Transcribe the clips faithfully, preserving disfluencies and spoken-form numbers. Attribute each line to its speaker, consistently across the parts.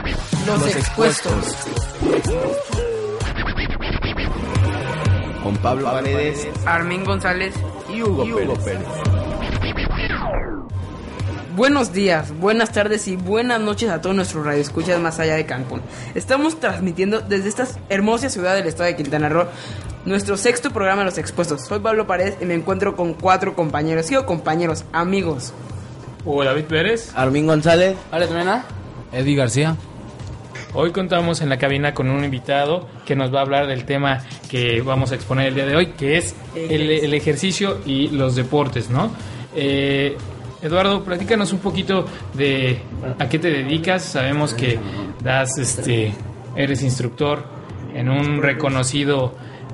Speaker 1: Los, Los expuestos.
Speaker 2: Con Pablo Paredes,
Speaker 3: Armin González
Speaker 2: y Hugo, y Hugo Pérez. Pérez.
Speaker 3: Buenos días, buenas tardes y buenas noches a todos nuestros radioescuchas más allá de Cancún. Estamos transmitiendo desde esta hermosa ciudad del estado de Quintana Roo nuestro sexto programa Los Expuestos. Soy Pablo Paredes y me encuentro con cuatro compañeros, sí o compañeros, amigos.
Speaker 4: Hugo David Pérez,
Speaker 2: Armin González,
Speaker 5: Ale Mena,
Speaker 6: Eddie García.
Speaker 4: Hoy contamos en la cabina con un invitado que nos va a hablar del tema que vamos a exponer el día de hoy, que es el, el ejercicio y los deportes, ¿no? Eh, Eduardo, platícanos un poquito de a qué te dedicas. Sabemos que das, este, eres instructor en un reconocido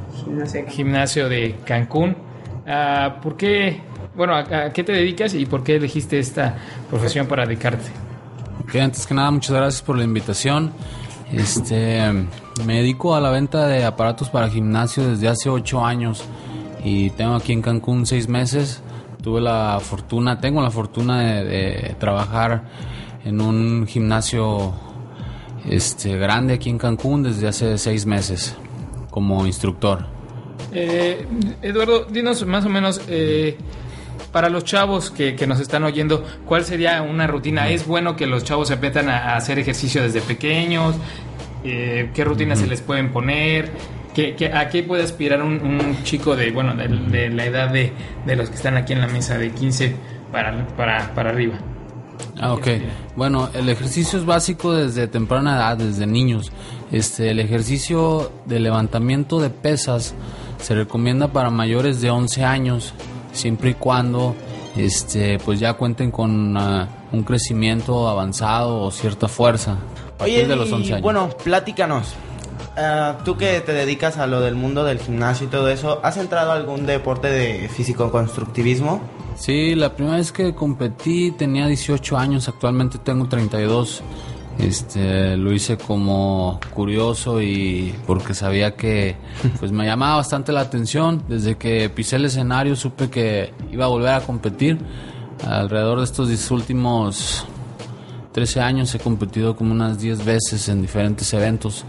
Speaker 4: gimnasio de Cancún. Uh, ¿Por qué, bueno, a, a qué te dedicas y por qué elegiste esta profesión para dedicarte?
Speaker 6: Ok, antes que nada, muchas gracias por la invitación. Este, me dedico a la venta de aparatos para gimnasio desde hace ocho años y tengo aquí en Cancún seis meses. Tuve la fortuna, tengo la fortuna de, de trabajar en un gimnasio este, grande aquí en Cancún desde hace seis meses como instructor.
Speaker 4: Eh, Eduardo, dinos más o menos, eh, para los chavos que, que nos están oyendo, ¿cuál sería una rutina? ¿Es bueno que los chavos se metan a, a hacer ejercicio desde pequeños? Eh, ¿Qué rutinas uh-huh. se les pueden poner? ¿Qué, qué, ¿A qué puede aspirar un, un chico de bueno de, de la edad de, de los que están aquí en la mesa, de quince para, para, para arriba?
Speaker 6: Ah, ok. Bueno, el ejercicio es básico desde temprana edad, desde niños. Este, el ejercicio de levantamiento de pesas se recomienda para mayores de once años, siempre y cuando este, pues ya cuenten con uh, un crecimiento avanzado o cierta fuerza.
Speaker 2: Oye,
Speaker 6: de los once
Speaker 2: y
Speaker 6: años.
Speaker 2: Bueno, platícanos. Uh, tú que te dedicas a lo del mundo del gimnasio y todo eso, ¿has entrado a algún deporte de físico-constructivismo?
Speaker 6: Sí, la primera vez que competí tenía dieciocho años, actualmente tengo treinta y dos. Este, lo hice como curioso y porque sabía que pues me llamaba bastante la atención. Desde que pisé el escenario supe que iba a volver a competir. Alrededor de estos últimos trece años he competido como unas diez veces en diferentes eventos.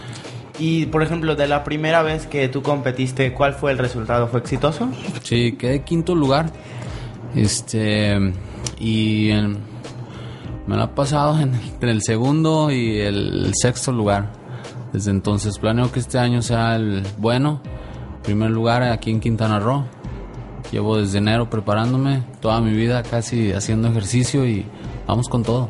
Speaker 2: Y, por ejemplo, de la primera vez que tú competiste, ¿cuál fue el resultado? ¿Fue exitoso?
Speaker 6: Sí, quedé quinto lugar. Este, y en, me lo ha pasado en, entre el segundo y el, el sexto lugar. Desde entonces planeo que este año sea el bueno. Primer lugar aquí en Quintana Roo. Llevo desde enero preparándome, toda mi vida casi haciendo ejercicio y vamos con todo.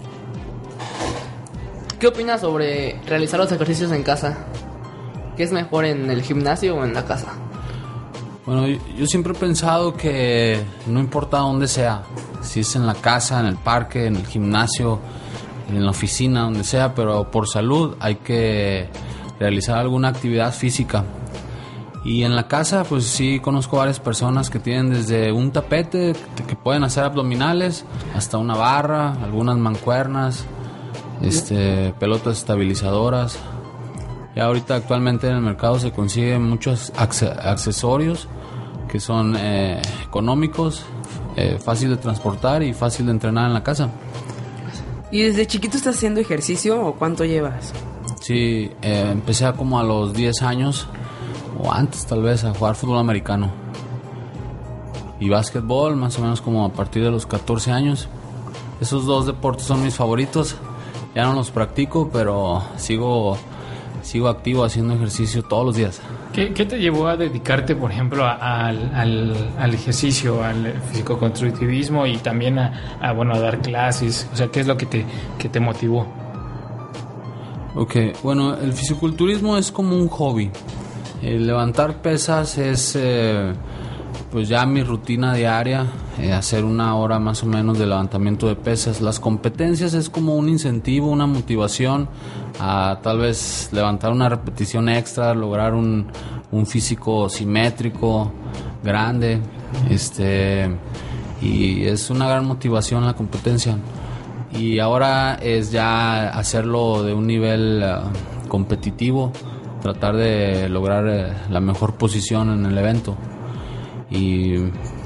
Speaker 5: ¿Qué opinas sobre realizar los ejercicios en casa? ¿Qué es mejor, en el gimnasio o en la casa?
Speaker 6: Bueno, yo, yo siempre he pensado que no importa dónde sea, si es en la casa, en el parque, en el gimnasio, en la oficina, donde sea, pero por salud hay que realizar alguna actividad física. Y en la casa, pues sí, conozco varias personas que tienen desde un tapete que pueden hacer abdominales hasta una barra, algunas mancuernas, este, pelotas estabilizadoras. Y ahorita actualmente en el mercado se consiguen muchos accesorios que son eh, económicos, eh, fácil de transportar y fácil de entrenar en la casa.
Speaker 3: ¿Y desde chiquito estás haciendo ejercicio o cuánto llevas?
Speaker 6: Sí, eh, empecé a como a los diez años o antes tal vez a jugar fútbol americano y básquetbol más o menos como a partir de los catorce años. Esos dos deportes son mis favoritos. Ya no los practico, pero sigo sigo activo haciendo ejercicio todos los días.
Speaker 4: ¿Qué, qué te llevó a dedicarte, por ejemplo, a, a, al, al ejercicio, al físico-constructivismo y también a, a, bueno, a dar clases? O sea, ¿qué es lo que te, que te motivó?
Speaker 6: Ok, bueno, el fisiculturismo es como un hobby. El levantar pesas es eh, pues ya mi rutina diaria, eh, hacer una hora más o menos de levantamiento de pesas. Las competencias es como un incentivo, una motivación a tal vez levantar una repetición extra, lograr un, un físico simétrico, grande, este, y es una gran motivación la competencia. Y ahora es ya hacerlo de un nivel uh, competitivo, tratar de lograr uh, la mejor posición en el evento. Y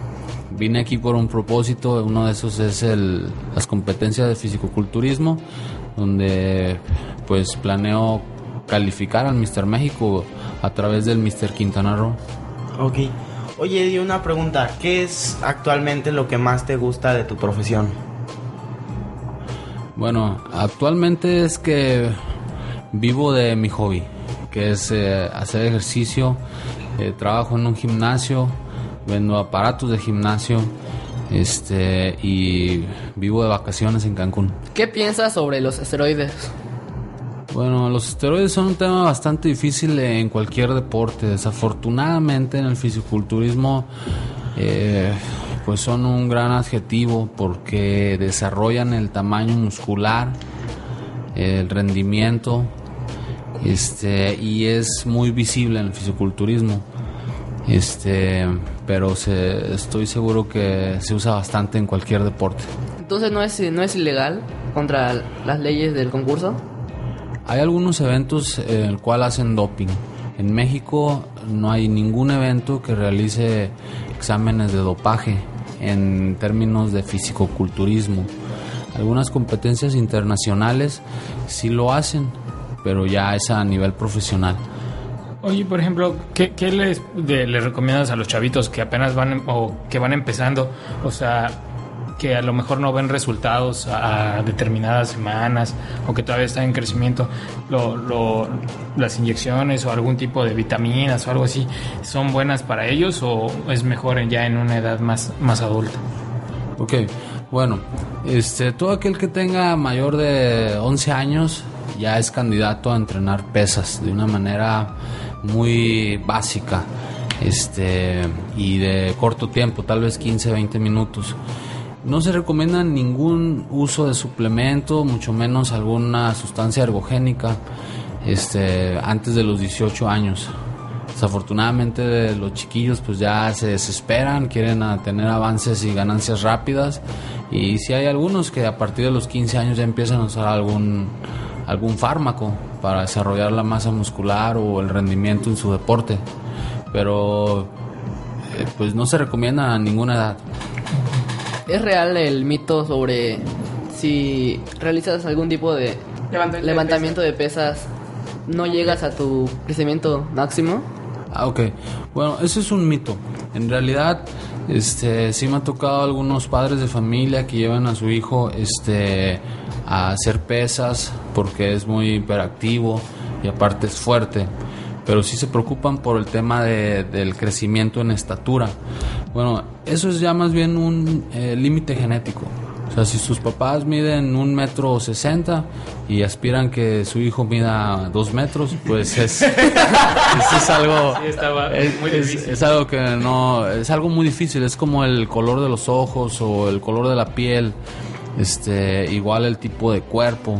Speaker 6: vine aquí por un propósito. Uno de esos es el, las competencias de fisicoculturismo, donde pues planeo calificar al míster México a través del míster Quintana Roo.
Speaker 2: Ok. Oye, y una pregunta, ¿qué es actualmente lo que más te gusta de tu profesión?
Speaker 6: Bueno, actualmente es que vivo de mi hobby, que es eh, hacer ejercicio. Eh, trabajo en un gimnasio, vendo aparatos de gimnasio, este, y vivo de vacaciones en Cancún.
Speaker 5: ¿Qué piensas sobre los esteroides?
Speaker 6: Bueno, los esteroides son un tema bastante difícil en cualquier deporte. Desafortunadamente en el fisiculturismo eh, pues son un gran adjetivo porque desarrollan el tamaño muscular, el rendimiento, este, y es muy visible en el fisiculturismo. Este, pero se, estoy seguro que se usa bastante en cualquier deporte.
Speaker 5: Entonces no es no es ilegal contra las leyes del concurso.
Speaker 6: Hay algunos eventos en el cual hacen doping. En México no hay ningún evento que realice exámenes de dopaje en términos de fisicoculturismo. Algunas competencias internacionales sí lo hacen, pero ya es a nivel profesional.
Speaker 4: Oye, por ejemplo, ¿qué, qué les, de, les recomiendas a los chavitos que apenas van o que van empezando? O sea, que a lo mejor no ven resultados a, a determinadas semanas o que todavía están en crecimiento. Lo, lo, las inyecciones o algún tipo de vitaminas o algo así, ¿son buenas para ellos o es mejor en, ya en una edad más, más adulta?
Speaker 6: Ok, bueno, este, todo aquel que tenga mayor de once años ya es candidato a entrenar pesas de una manera muy básica, este, y de corto tiempo, tal vez quince, veinte minutos. No se recomienda ningún uso de suplemento, mucho menos alguna sustancia ergogénica, este, antes de los dieciocho años. Desafortunadamente los chiquillos pues ya se desesperan, quieren a tener avances y ganancias rápidas, y si hay algunos que a partir de los quince años ya empiezan a usar algún, algún fármaco para desarrollar la masa muscular o el rendimiento en su deporte, pero eh, pues no se recomienda a ninguna edad.
Speaker 5: ¿Es real el mito sobre si realizas algún tipo de
Speaker 3: Levantamiento,
Speaker 5: levantamiento
Speaker 3: de
Speaker 5: de pesas, no llegas a tu crecimiento máximo?
Speaker 6: Ah, ok. Bueno, eso es un mito. En realidad, este, sí me ha tocado algunos padres de familia que llevan a su hijo, este, a hacer pesas porque es muy hiperactivo y aparte es fuerte, pero sí se preocupan por el tema de, del crecimiento en estatura. Bueno, eso es ya más bien un eh, límite genético. O sea, si sus papás miden un metro sesenta y aspiran que su hijo mida dos metros, pues es, es, es algo,
Speaker 4: Sí, estaba
Speaker 6: es,
Speaker 4: muy
Speaker 6: es-
Speaker 4: difícil.
Speaker 6: es algo que no, es algo muy difícil. Es como el color de los ojos o el color de la piel, este, igual el tipo de cuerpo,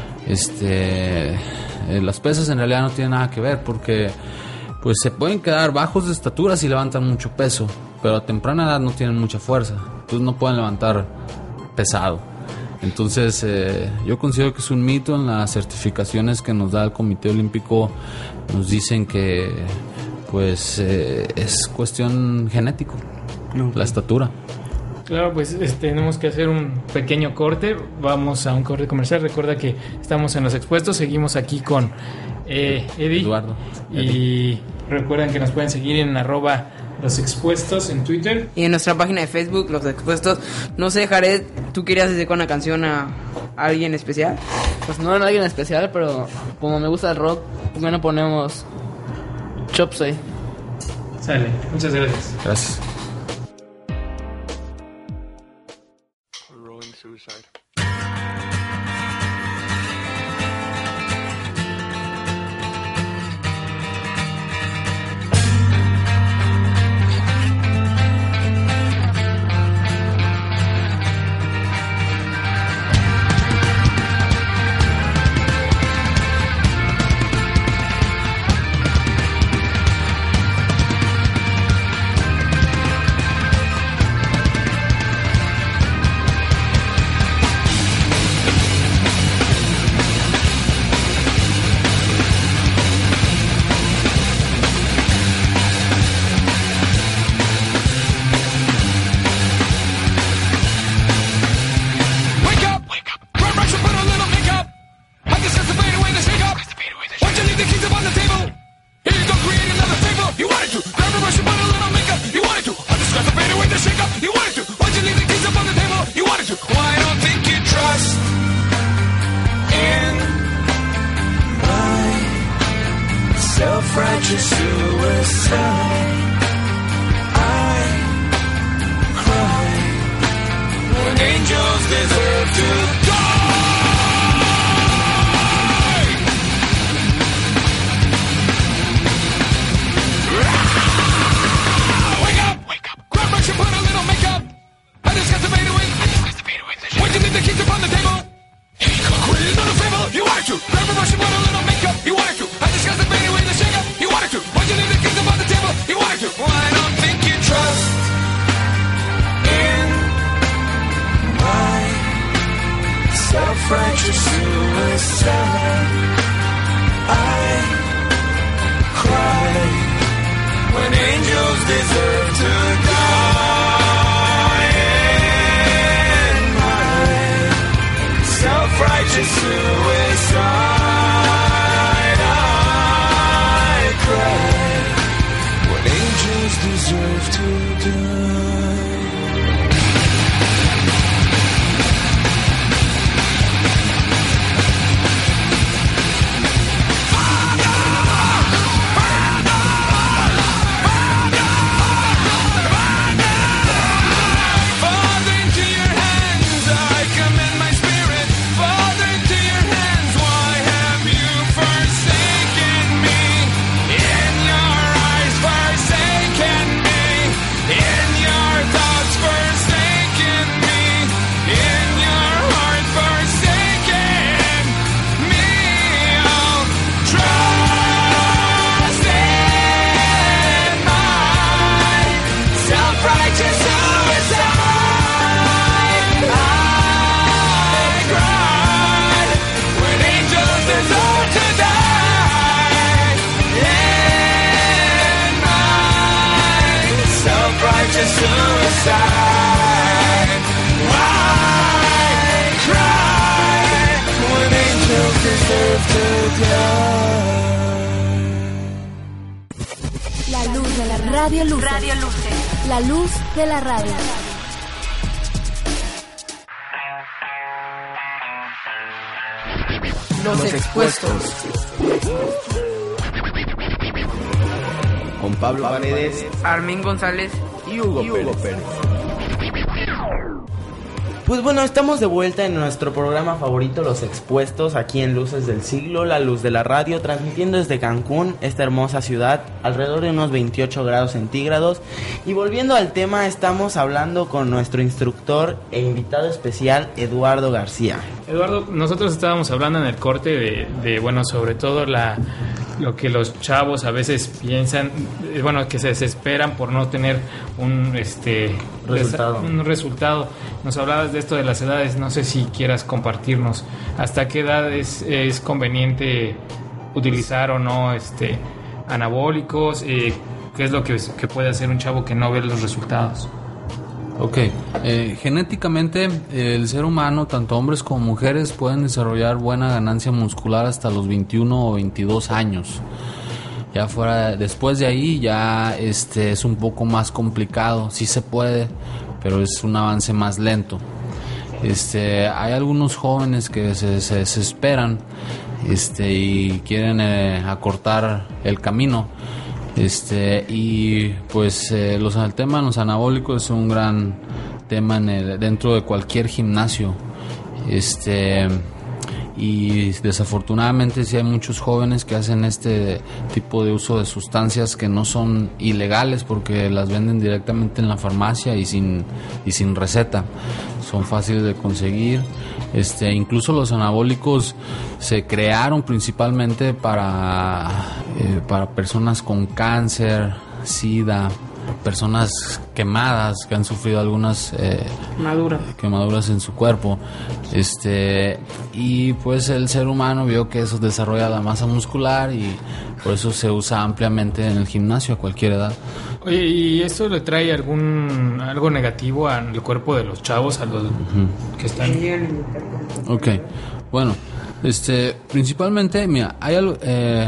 Speaker 6: este, eh, las pesas en realidad no tienen nada que ver porque, pues, se pueden quedar bajos de estatura si levantan mucho peso, pero a temprana edad no tienen mucha fuerza, entonces no pueden levantar pesado. Entonces eh, yo considero que es un mito. En las certificaciones que nos da el Comité Olímpico nos dicen que pues eh, es cuestión genético, la estatura.
Speaker 4: Claro, pues este, tenemos que hacer un pequeño corte. Vamos a un corte comercial. Recuerda que estamos en Los Expuestos. Seguimos aquí con eh, Eddie.
Speaker 6: Eduardo.
Speaker 4: Y recuerden que nos pueden seguir en arroba Los Expuestos en Twitter.
Speaker 3: Y en nuestra página de Facebook, Los Expuestos. No sé, Jared, ¿tú querías dedicar una canción a alguien especial?
Speaker 5: Pues no era alguien especial, pero como me gusta el rock, bueno, ponemos Chopsey.
Speaker 4: Sale, muchas gracias.
Speaker 6: Gracias.
Speaker 1: Rolling suicide. trust in my self-righteous suicide. I cry when angels deserve to die. Wake up! Wake up! Grab brush and put a little makeup. I just got to fade away. I just got to fade away. What you need to keep upon the table? Quit it on the fable. You wanted to. Grab a brush and put a little makeup. You wanted to. I just got to fade away the shake up. You wanted to. What you need to keep upon the table? You wanted to. Well, I don't think you trust in my self-righteous suicide. I cry when angels deserve to die. In my self-righteous suicide, I cry when angels deserve to die. Father, into your hands I commend my spirit. Father, into your hands, why have you forsaken me? In your eyes, forsaken me. In your thoughts, forsaken me. In your heart, forsaken me. I'll trust in my self-righteous suicide. I cried when angels deserve to die. In my self-righteous suicide, I cry when angels deserve to die.
Speaker 7: La luz de la radio Luces.
Speaker 8: Radio Luces.
Speaker 7: La luz de la radio.
Speaker 3: Los expuestos.
Speaker 2: Con Pablo Paredes
Speaker 3: Armin González.
Speaker 2: y Hugo, Pérez. Pues bueno, estamos de vuelta en nuestro programa favorito, Los Expuestos, aquí en Luces del Siglo, la luz de la radio, transmitiendo desde Cancún, esta hermosa ciudad, alrededor de unos veintiocho grados centígrados. Y volviendo al tema, estamos hablando con nuestro instructor e invitado especial, Eduardo García.
Speaker 4: Eduardo, nosotros estábamos hablando en el corte de, de bueno, sobre todo la lo que los chavos a veces piensan, eh, bueno, que se desesperan por no tener un este
Speaker 2: Resultado.
Speaker 4: res- un resultado. Nos hablabas de esto de las edades, no sé si quieras compartirnos hasta qué edad es, es conveniente utilizar o no este anabólicos, eh, qué es lo que, que puede hacer un chavo que no ve los resultados.
Speaker 6: Ok, eh, genéticamente eh, el ser humano, tanto hombres como mujeres, pueden desarrollar buena ganancia muscular hasta los veintiuno o veintidós años. Ya fuera, después de ahí ya este es un poco más complicado, sí se puede, pero es un avance más lento. Este, hay algunos jóvenes que se, se desesperan este, y quieren eh, acortar el camino. Este y pues eh, los el tema de los anabólicos es un gran tema en el, dentro de cualquier gimnasio. Este y desafortunadamente sí hay muchos jóvenes que hacen este tipo de uso de sustancias que no son ilegales porque las venden directamente en la farmacia y sin y sin receta. Son fáciles de conseguir. Este, incluso los anabólicos se crearon principalmente para eh, para personas con cáncer, sida, personas quemadas que han sufrido algunas eh,
Speaker 3: Madura.
Speaker 6: quemaduras en su cuerpo. Este y pues el ser humano vio que eso desarrolla la masa muscular y por eso se usa ampliamente en el gimnasio a cualquier edad.
Speaker 4: Oye, ¿y esto le trae algún algo negativo al cuerpo de los chavos, a los que están?
Speaker 6: Ok, bueno, este, principalmente, mira, hay algo, eh,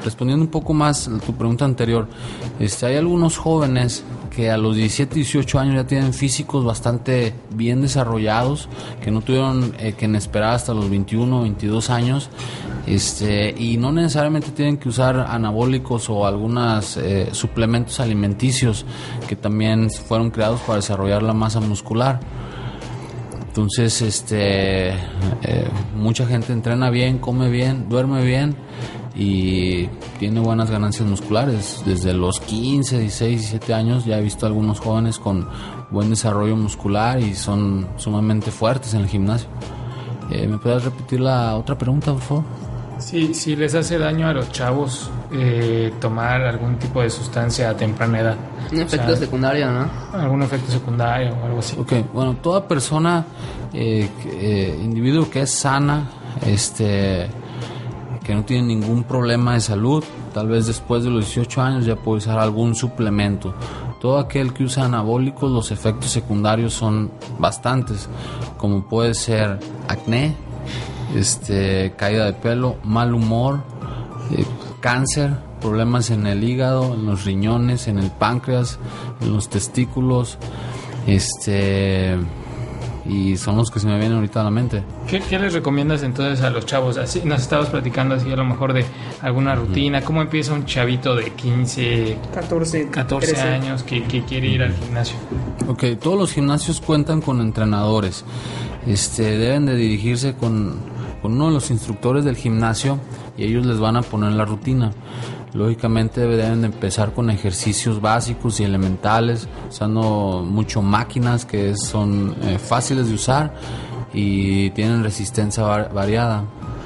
Speaker 6: respondiendo un poco más a tu pregunta anterior, este, hay algunos jóvenes que a los diecisiete, dieciocho años ya tienen físicos bastante bien desarrollados, que no tuvieron eh, que esperar hasta los veintiuno, veintidós años, este, y no necesariamente tienen que usar anabólicos o algunos eh, suplementos alimenticios que también fueron creados para desarrollar la masa muscular. Entonces, este, eh, mucha gente entrena bien, come bien, duerme bien y tiene buenas ganancias musculares. Desde los quince, dieciséis, diecisiete años ya he visto algunos jóvenes con buen desarrollo muscular y son sumamente fuertes en el gimnasio. Eh, ¿Me puedes repetir la otra pregunta, por favor?
Speaker 4: Sí, si les hace daño a los chavos eh, tomar algún tipo de sustancia a temprana edad.
Speaker 5: Un efecto
Speaker 4: O sea,
Speaker 5: secundario, ¿no?
Speaker 4: Algún efecto secundario o algo así.
Speaker 6: Ok, bueno, toda persona, eh, que- eh, individuo que es sana, este, que no tiene ningún problema de salud, tal vez después de los dieciocho años ya puede usar algún suplemento. Todo aquel que usa anabólicos, los efectos secundarios son bastantes, como puede ser acné, este, caída de pelo, mal humor, eh, cáncer, problemas en el hígado, en los riñones, en el páncreas, en los testículos, este, y son los que se me vienen ahorita a la mente.
Speaker 4: ¿Qué, qué les recomiendas entonces a los chavos? Así, nos estabas platicando así a lo mejor de alguna rutina. ¿Cómo empieza un chavito de quince,
Speaker 3: catorce,
Speaker 4: catorce
Speaker 3: trece
Speaker 4: años que, que quiere ir al gimnasio?
Speaker 6: Ok, todos los gimnasios cuentan con entrenadores. Este, deben de dirigirse con, con uno de los instructores del gimnasio y ellos les van a poner la rutina. Lógicamente deben de empezar con ejercicios básicos y elementales, usando mucho máquinas que son eh, fáciles de usar y tienen resistencia var- variada.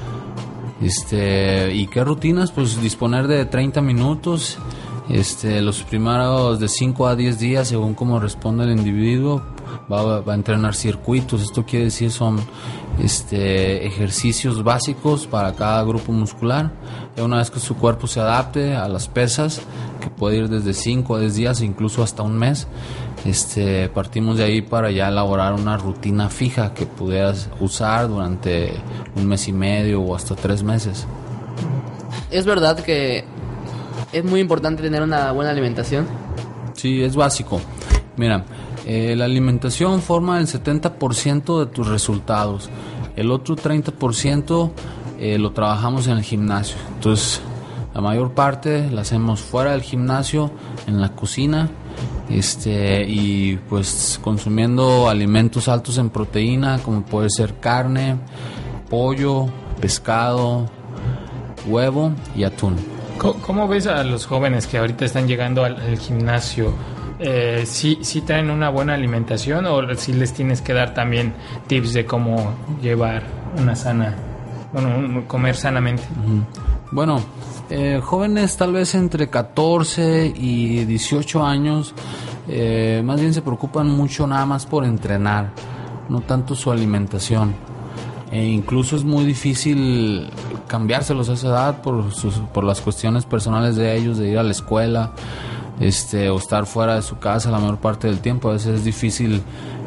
Speaker 6: Este, ¿y qué rutinas? Pues disponer de treinta minutos, este, los primeros de cinco a diez días según cómo responde el individuo. Va, va a entrenar circuitos, esto quiere decir son este, ejercicios básicos para cada grupo muscular. Y una vez que su cuerpo se adapte a las pesas, que puede ir desde cinco a diez días, incluso hasta un mes, este, partimos de ahí para ya elaborar una rutina fija que pudieras usar durante un mes y medio o hasta tres meses.
Speaker 5: Es verdad que es muy importante tener una buena alimentación.
Speaker 6: Sí, es básico. Mira, eh, la alimentación forma el setenta por ciento de tus resultados. El otro treinta por ciento eh, lo trabajamos en el gimnasio. Entonces, la mayor parte la hacemos fuera del gimnasio, en la cocina, este, y pues consumiendo alimentos altos en proteína, como puede ser carne, pollo, pescado, huevo y atún.
Speaker 4: ¿Cómo, cómo ves a los jóvenes que ahorita están llegando al, al gimnasio? Eh, ¿sí, ¿Sí traen una buena alimentación o si les tienes que dar también tips de cómo llevar una sana, bueno, un- comer sanamente?
Speaker 6: Bueno, eh, jóvenes tal vez entre catorce y dieciocho años, eh, más bien se preocupan mucho nada más por entrenar, no tanto su alimentación. E incluso es muy difícil cambiárselos a esa edad por, sus, por las cuestiones personales de ellos, de ir a la escuela, este, o estar fuera de su casa la mayor parte del tiempo. A veces es difícil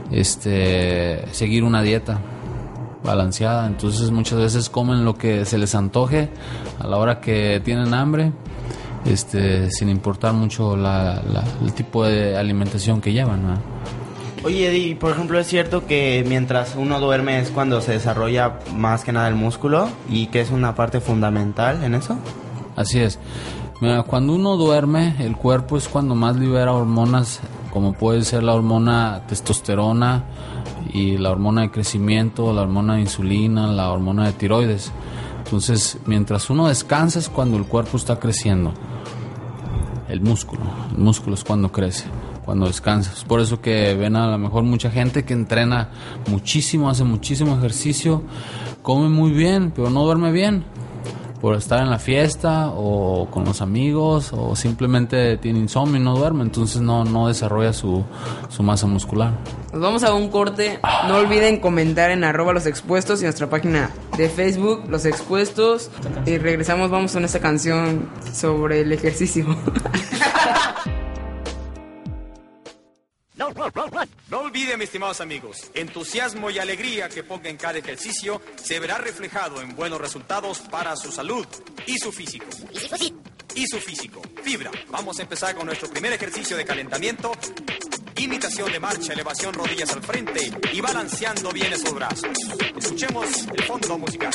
Speaker 6: este, seguir una dieta balanceada, entonces muchas veces comen lo que se les antoje a la hora que tienen hambre, este, sin importar mucho la, la, el tipo de alimentación que llevan, ¿no?
Speaker 2: Oye, Eddie, por ejemplo, ¿es cierto que mientras uno duerme es cuando se desarrolla más que nada el músculo y que es una parte fundamental en eso?
Speaker 6: Así es. Mira, cuando uno duerme, el cuerpo es cuando más libera hormonas, como puede ser la hormona testosterona y la hormona de crecimiento, la hormona de insulina, la hormona de tiroides. Entonces, mientras uno descansa es cuando el cuerpo está creciendo. El músculo, el músculo es cuando crece, cuando descansas. Por eso que ven a lo mejor mucha gente que entrena muchísimo, hace muchísimo ejercicio, come muy bien, pero no duerme bien por estar en la fiesta o con los amigos, o simplemente tiene insomnio y no duerme, entonces no, no desarrolla su, su masa muscular.
Speaker 3: Nos vamos a un corte. No olviden comentar en arroba los expuestos y nuestra página de Facebook, Los Expuestos. Y regresamos, vamos con esta canción sobre el ejercicio.
Speaker 1: No olvides
Speaker 8: olviden, mis estimados amigos, entusiasmo y alegría que ponga en cada ejercicio se verá reflejado en buenos resultados para su salud y su físico. Y su físico. Fibra. Vamos a empezar con nuestro primer ejercicio de calentamiento. Imitación de marcha, elevación, rodillas al frente y balanceando bien esos brazos. Escuchemos el fondo musical.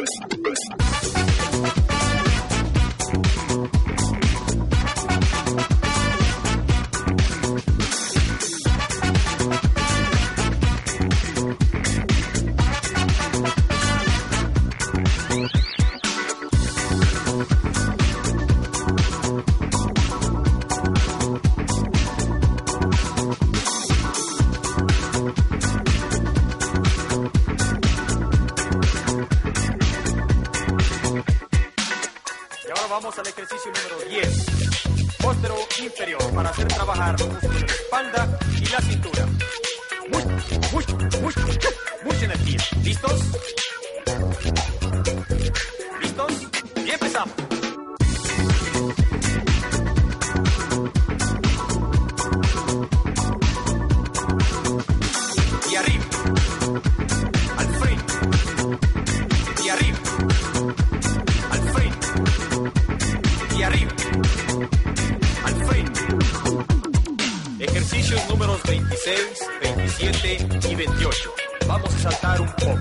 Speaker 8: Vamos al ejercicio número diez. Póstero inferior para hacer trabajar los músculos de la espalda y la cintura. Mucha, mucha, mucha, mucha energía. ¿Listos? ¿Listos? Y empezamos. Y arriba. Al frente. Y arriba. Al frente. Y arriba, al frente. Ejercicios números veintiséis, veintisiete y veintiocho. Vamos a saltar un poco.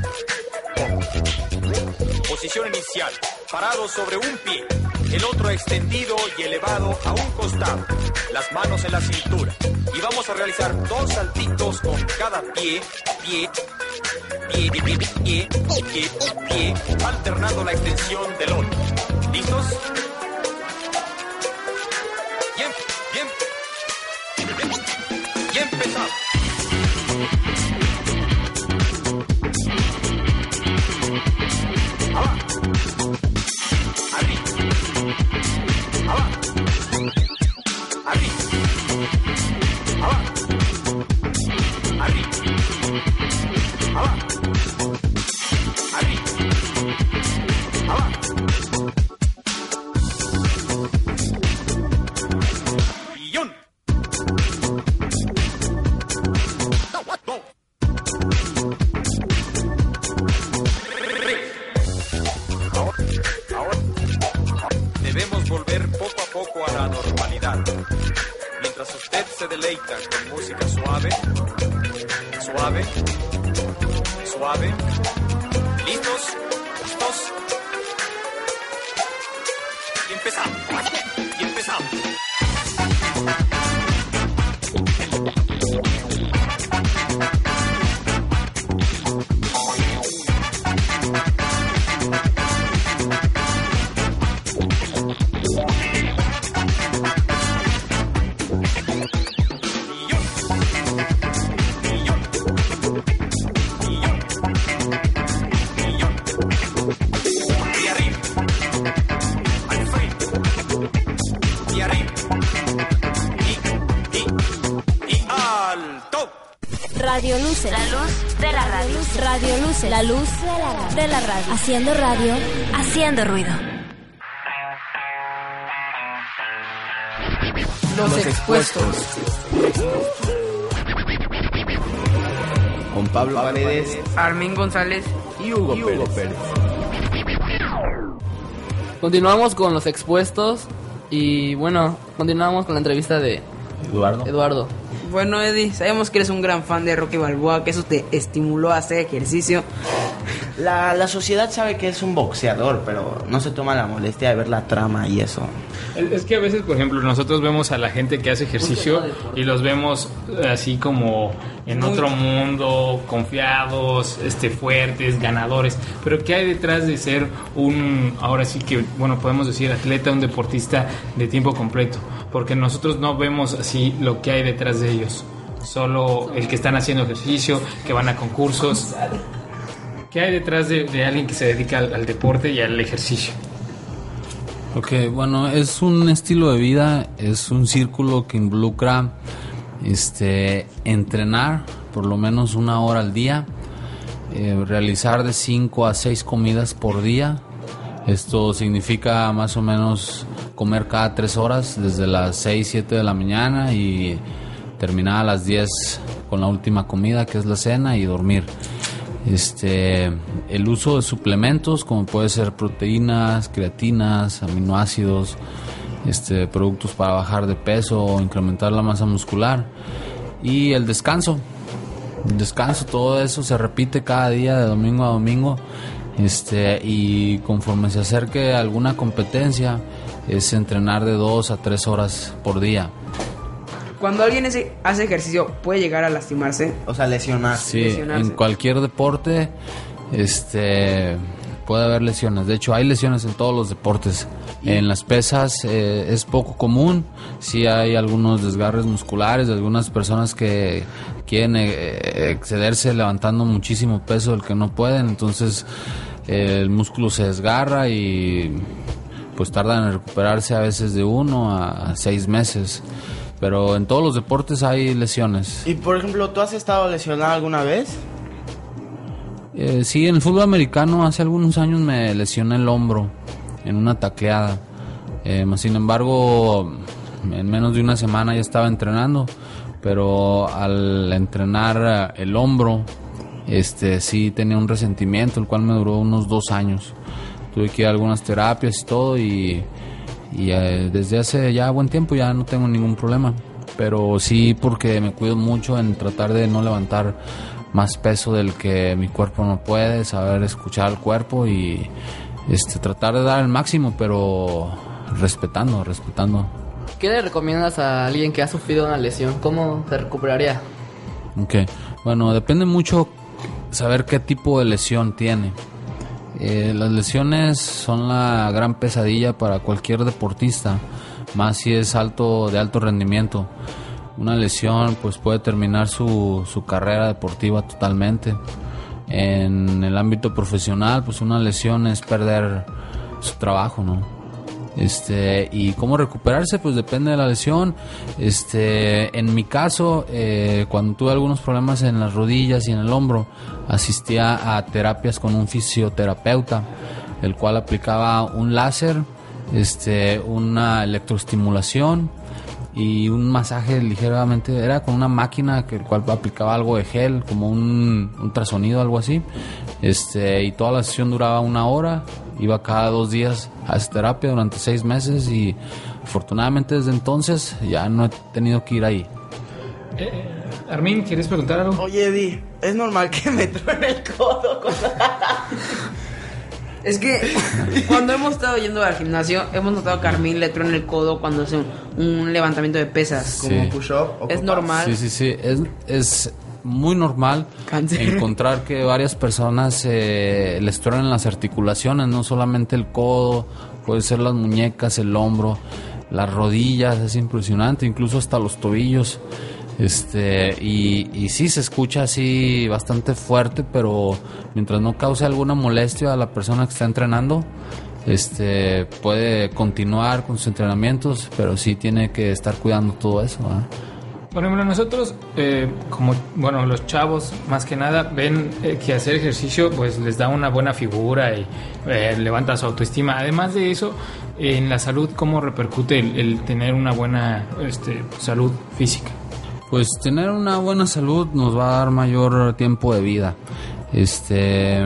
Speaker 8: poco. Posición inicial. Parado sobre un pie. El otro extendido y elevado a un costado. Las manos en la cintura. Y vamos a realizar dos saltitos con cada pie, pie, pie, pie, pie, pie, pie, pie, alternando la extensión del otro. ¿Listos? Bien, bien, bien, y empezamos. Abajo, arriba, abajo, arriba, abajo, arriba, abajo, arriba, abajo. Mientras usted se deleita con música suave, suave, suave. ¿Listos? ¿Listos? Y empezamos. Y empezamos.
Speaker 7: Radio Luces. La luz de la radio. Radio Luces. La luz de la radio. De la radio. Haciendo radio. Haciendo ruido.
Speaker 3: Los, Los expuestos.
Speaker 2: Con Pablo Paredes,
Speaker 3: Armin González
Speaker 2: y Hugo, y Hugo Pérez. Pérez.
Speaker 5: Continuamos con los expuestos y bueno, continuamos con la entrevista de
Speaker 2: Eduardo.
Speaker 5: Eduardo.
Speaker 3: Bueno, Eddie, sabemos que eres un gran fan de Rocky Balboa, que eso te estimuló a hacer ejercicio.
Speaker 2: La, la sociedad sabe que es un boxeador, pero no se toma la molestia de ver la trama y eso.
Speaker 4: Es que a veces, por ejemplo, nosotros vemos a la gente que hace ejercicio y los vemos así como en
Speaker 3: Muy...
Speaker 4: otro mundo, confiados, este, fuertes, ganadores. Pero ¿qué hay detrás de ser un, ahora sí que, bueno, podemos decir atleta, un deportista de tiempo completo? Porque nosotros no vemos así lo que hay detrás de ellos. Solo el que están haciendo ejercicio, que van a concursos. ¿Qué hay detrás de, de alguien que se dedica al, al deporte y al ejercicio?
Speaker 6: Ok, bueno, es un estilo de vida, es un círculo que involucra este, entrenar por lo menos una hora al día, eh, realizar de cinco a seis comidas por día. Esto significa más o menos comer cada tres horas, desde las seis, siete de la mañana y terminar a las diez con la última comida, que es la cena, y dormir. Este, el uso de suplementos como puede ser proteínas, creatinas, aminoácidos, este, productos para bajar de peso o incrementar la masa muscular, y el descanso. El descanso, todo eso se repite cada día de domingo a domingo, este, y conforme se acerque a alguna competencia es entrenar de dos a tres horas por día.
Speaker 3: Cuando alguien hace, hace ejercicio, ¿puede llegar a lastimarse?
Speaker 2: O sea, lesionar.
Speaker 6: Sí,
Speaker 3: lesionarse.
Speaker 6: en cualquier deporte este, puede haber lesiones. De hecho, hay lesiones en todos los deportes. En las pesas eh, es poco común. Sí hay algunos desgarres musculares de algunas personas que quieren eh, excederse levantando muchísimo peso del que no pueden. Entonces eh, el músculo se desgarra y pues tardan en recuperarse a veces de uno a seis meses. Pero en todos los deportes hay lesiones.
Speaker 2: Y por ejemplo, ¿tú has estado lesionado alguna vez?
Speaker 6: Eh, sí, en el fútbol americano hace algunos años me lesioné el hombro en una tacleada. Eh, sin embargo, en menos de una semana ya estaba entrenando. Pero al entrenar el hombro, este, sí tenía un resentimiento, el cual me duró unos dos años. Tuve que ir a algunas terapias y todo y... Y eh, desde hace ya buen tiempo ya no tengo ningún problema. Pero sí porque me cuido mucho en tratar de no levantar más peso del que mi cuerpo no puede, saber escuchar al cuerpo y este, tratar de dar el máximo, pero respetando, respetando.
Speaker 5: ¿Qué le recomiendas a alguien que ha sufrido una lesión? ¿Cómo se recuperaría?
Speaker 6: Ok, bueno, depende mucho saber qué tipo de lesión tiene. Eh, las lesiones son la gran pesadilla para cualquier deportista, más si es alto de alto rendimiento. Una lesión pues puede terminar su, su carrera deportiva totalmente. En el ámbito profesional pues una lesión es perder su trabajo, ¿no? Este, y cómo recuperarse pues depende de la lesión. Este, en mi caso, eh, cuando tuve algunos problemas en las rodillas y en el hombro, asistía a terapias con un fisioterapeuta, el cual aplicaba un láser, este, una electroestimulación y un masaje ligeramente, era con una máquina que el cual aplicaba algo de gel, como un ultrasonido, algo así. Este, y toda la sesión duraba una hora. Iba cada dos días a esa terapia durante seis meses y afortunadamente desde entonces ya no he tenido que ir ahí.
Speaker 4: Eh, Armin, ¿quieres preguntar algo?
Speaker 2: Oye, Eddie, ¿es normal que me truene el codo? Con...
Speaker 3: Es que cuando hemos estado yendo al gimnasio, hemos notado que a Armin le truena el codo cuando hace un, un levantamiento de pesas.
Speaker 2: Como
Speaker 6: Sí.
Speaker 2: push-up. o
Speaker 3: Es
Speaker 2: push-up.
Speaker 3: normal.
Speaker 6: Sí, sí, sí. Es, es muy normal
Speaker 3: Cáncer.
Speaker 6: encontrar que varias personas eh, les truenan las articulaciones, no solamente el codo, puede ser las muñecas, el hombro, las rodillas, es impresionante, incluso hasta los tobillos. Este, y, y sí se escucha así bastante fuerte, pero mientras no cause alguna molestia a la persona que está entrenando, este, puede continuar con sus entrenamientos, pero sí tiene que estar cuidando todo eso, ¿eh?
Speaker 4: Por ejemplo, nosotros, eh, como, bueno, los chavos, más que nada, ven eh, que hacer ejercicio, pues, les da una buena figura y eh, levanta su autoestima. Además de eso, eh, en la salud, ¿cómo repercute el, el tener una buena este, salud física?
Speaker 6: Pues tener una buena salud nos va a dar mayor tiempo de vida. Este,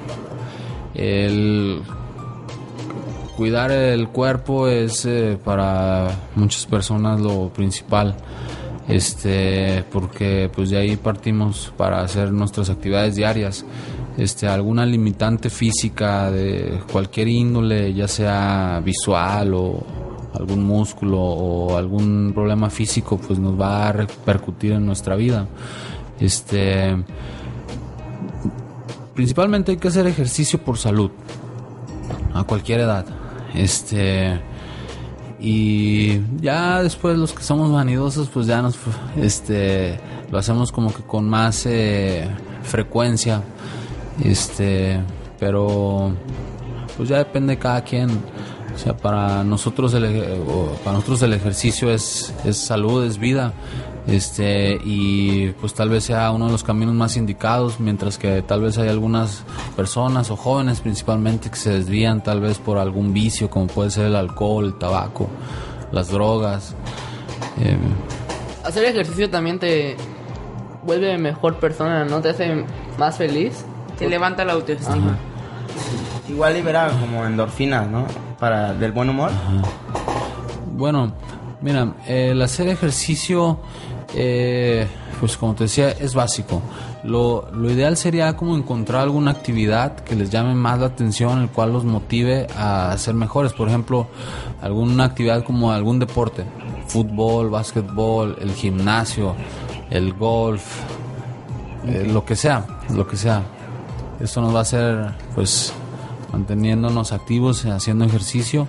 Speaker 6: el cuidar el cuerpo es eh, para muchas personas lo principal. Este, porque pues de ahí partimos para hacer nuestras actividades diarias. Este, alguna limitante física de cualquier índole, ya sea visual o algún músculo o algún problema físico, pues nos va a repercutir en nuestra vida. Este, principalmente hay que hacer ejercicio por salud a cualquier edad. Este, y ya después los que somos vanidosos pues ya nos este lo hacemos como que con más eh, frecuencia, este, pero pues ya depende de cada quien. O sea, para nosotros el, para nosotros el ejercicio es, es salud, es vida, este, y pues tal vez sea uno de los caminos más indicados, mientras que tal vez hay algunas personas o jóvenes principalmente que se desvían tal vez por algún vicio, como puede ser el alcohol, el tabaco, las drogas. Eh,
Speaker 5: Hacer ejercicio también te, vuelve mejor persona, ¿no? Te hace más feliz.
Speaker 3: Te levanta la autoestima.
Speaker 5: Ajá.
Speaker 2: Igual libera como endorfinas, ¿no? Para del buen humor.
Speaker 6: Bueno, mira, el hacer ejercicio, eh, pues como te decía, es básico. Lo, lo ideal sería como encontrar alguna actividad que les llame más la atención, el cual los motive a ser mejores. Por ejemplo, alguna actividad como algún deporte, fútbol, básquetbol, el gimnasio, el golf, eh, lo que sea, lo que sea. Esto nos va a hacer, pues, manteniéndonos activos, haciendo ejercicio.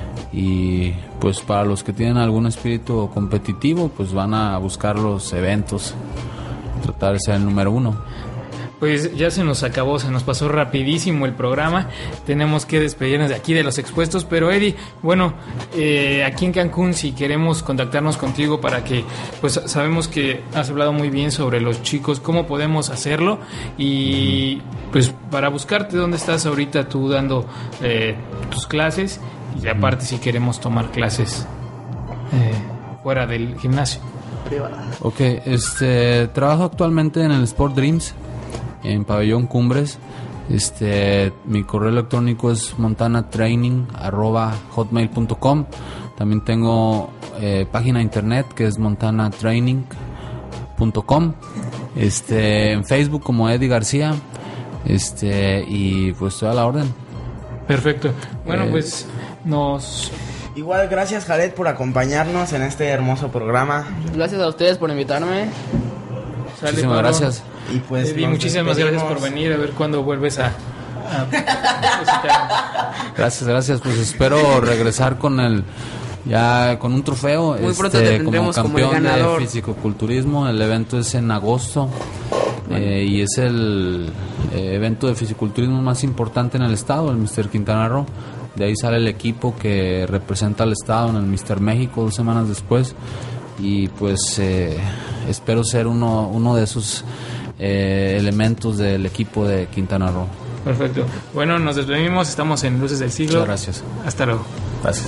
Speaker 6: Y pues para los que tienen algún espíritu competitivo, pues van a buscar los eventos, tratar de ser el número uno.
Speaker 4: Pues ya se nos acabó, se nos pasó rapidísimo el programa. Tenemos que despedirnos de aquí de los expuestos. Pero Eddie, bueno, eh, aquí en Cancún, si queremos contactarnos contigo para que, pues sabemos que has hablado muy bien sobre los chicos, ¿cómo podemos hacerlo? Y pues para buscarte, ¿dónde estás ahorita tú dando eh, tus clases? Y aparte si queremos tomar clases eh, fuera del gimnasio.
Speaker 6: Ok, este, trabajo actualmente en el Sport Dreams, en Pabellón Cumbres. Este, mi correo electrónico es montanatraining arroba hotmail punto com. También tengo eh, página de internet que es montanatraining punto com. Este, en Facebook como Eddie García. Este, y pues estoy a la orden.
Speaker 4: Perfecto. Bueno,
Speaker 6: Eh,
Speaker 4: pues nos...
Speaker 2: Igual, gracias Jared por acompañarnos en este hermoso programa.
Speaker 5: Gracias a ustedes por invitarme.
Speaker 4: Sale,
Speaker 6: Muchísimas
Speaker 4: Pablo.
Speaker 6: gracias.
Speaker 2: Y pues
Speaker 4: Eddie,
Speaker 2: nos
Speaker 4: muchísimas
Speaker 2: despedimos.
Speaker 4: gracias por venir. A ver cuándo vuelves a... a visitar.
Speaker 6: Gracias, gracias. Pues espero regresar con el ya con un trofeo.
Speaker 3: Muy pronto
Speaker 6: este,
Speaker 3: te tendremos
Speaker 6: como
Speaker 3: como el
Speaker 6: campeón
Speaker 3: ganador.
Speaker 6: de fisicoculturismo. El evento es en agosto eh, y es el eh, evento de fisiculturismo más importante en el estado, el míster Quintana Roo. De ahí sale el equipo que representa al estado en el míster México dos semanas después. Y pues eh, espero ser uno uno de esos eh, elementos del equipo de Quintana Roo.
Speaker 4: Perfecto. Bueno, nos despedimos. Estamos en Luces del Siglo.
Speaker 6: Muchas gracias.
Speaker 4: Hasta luego.
Speaker 6: Gracias.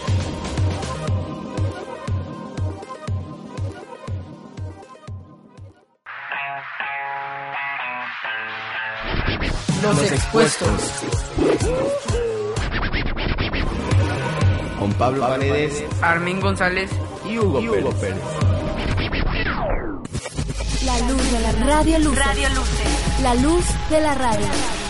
Speaker 3: Los expuestos.
Speaker 2: Con Pablo Paredes
Speaker 3: Armin González.
Speaker 2: y Hugo, Pérez.
Speaker 7: La luz de la radio luz. Radio Luces. La luz de la radio.